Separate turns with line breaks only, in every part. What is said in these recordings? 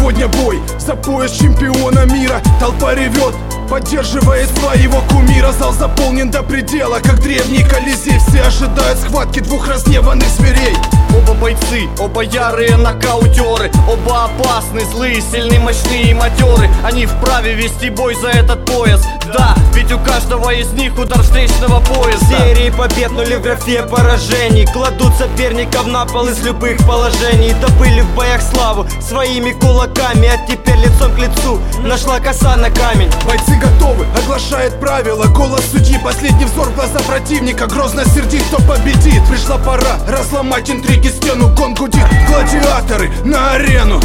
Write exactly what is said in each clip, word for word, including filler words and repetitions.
сегодня бой за пояс чемпиона мира. Толпа ревет, поддерживая своего кумира. Зал заполнен до предела, как древний Колизей. Все ожидают схватки двух разгневанных зверей.
Оба бойцы, оба ярые нокаутеры, оба опасны, злые, сильные, мощные и матеры. Они вправе вести бой за этот пояс. Да, ведь у каждого из них удар встречного пояса.
Серии побед, нули в графе поражений. Кладут соперников на пол из любых положений. Добыли в боях славу своими кулаками, а теперь лицом к лицу нашла коса на камень.
Бойцы готовы, оглашает правила голос судьи. Последний взор в глаза противника, грозно сердит, кто победит. Пришла пора разломать интриги, стену гон гудит. Гладиаторы на арену.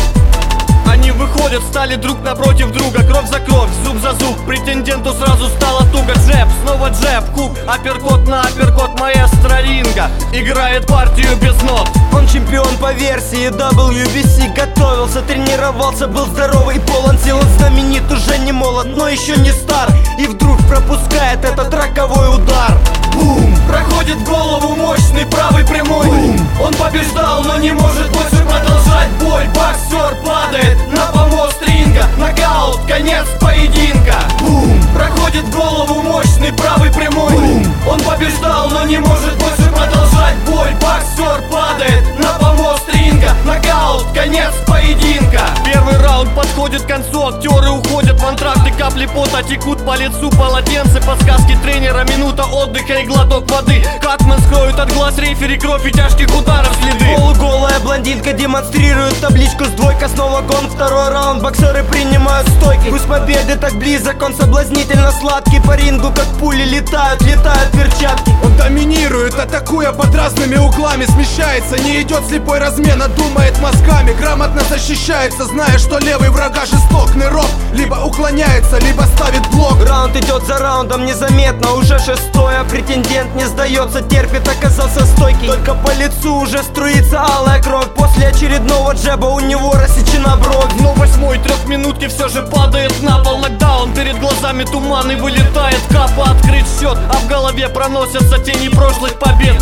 Они выходят, стали друг напротив друга, кровь за кровь, зуб за зуб. Претенденту сразу стало туго. Джеб, снова джеб, хук, апперкот на апперкот. Маэстро ринга играет партию без нот.
Он чемпион по версии дабл ю би си. Готовился, тренировался, был здоровый и полон сил. Он знаменит, уже не молод, но еще не стар. И вдруг пропускает этот роковой удар.
Бум! Проходит в голову мощный правый прямой. Бум! Он побеждал, но не может больше продолжать бой. Боксер падает на помост ринга. Нокаут, конец поединка. Бум! Проходит в голову мощный правый прямой. Бум! Он побеждал, но не может больше продолжать бой. Боксер падает на помост ринга. Нокаут, конец поединка. Первый раунд подходит к концу. Актеры уходят в антракты, капли пота текут по лицу. Полотенце, подсказки тренера, минута отдыха и глоток воды. Катман скроет от глаз рефери, кровь и тяжких ударов следы.
Полуголая блондинка демонстрирует табличку с двойка. Снова гон, второй раунд, боксеры принимают стойки. Пусть победы так близок, он соблазнительно сладкий. По рингу как пули летают, летают перчатки.
Он доминирует, атакуя под разными углами. Смещается, не идет слепой размен, а думает мозгами. Грамотно защищается, зная, что левый врага жесток. Нырок либо уклоняется, либо ставит блок.
Раунд идет за раундом незаметно, уже шестой. А претендент не сдается, терпит, оказался стойкий. Только по лицу уже струится алая кровь. После очередного джеба у него рассечена бровь.
Но восьмой трехминутки все же падает на пол. Нокдаун, перед глазами туман и вылетает капа. Открыт счет, а в голове проносятся тени прошлых побед.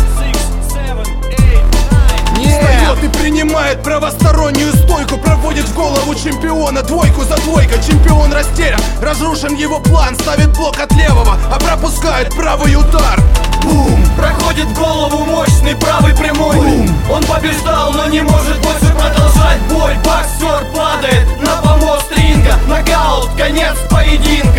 Встает и принимает правостороннюю стойку. Проводит в голову чемпиона двойку за двойкой. Чемпион растерян, разрушен его план. Ставит блок от левого, а пропускает правый удар.
Бум! Проходит в голову мощный правый прямой. Бум! Он побеждал, но не может больше продолжать бой. Боксер падает на помост ринга. Нокаут, конец поединка.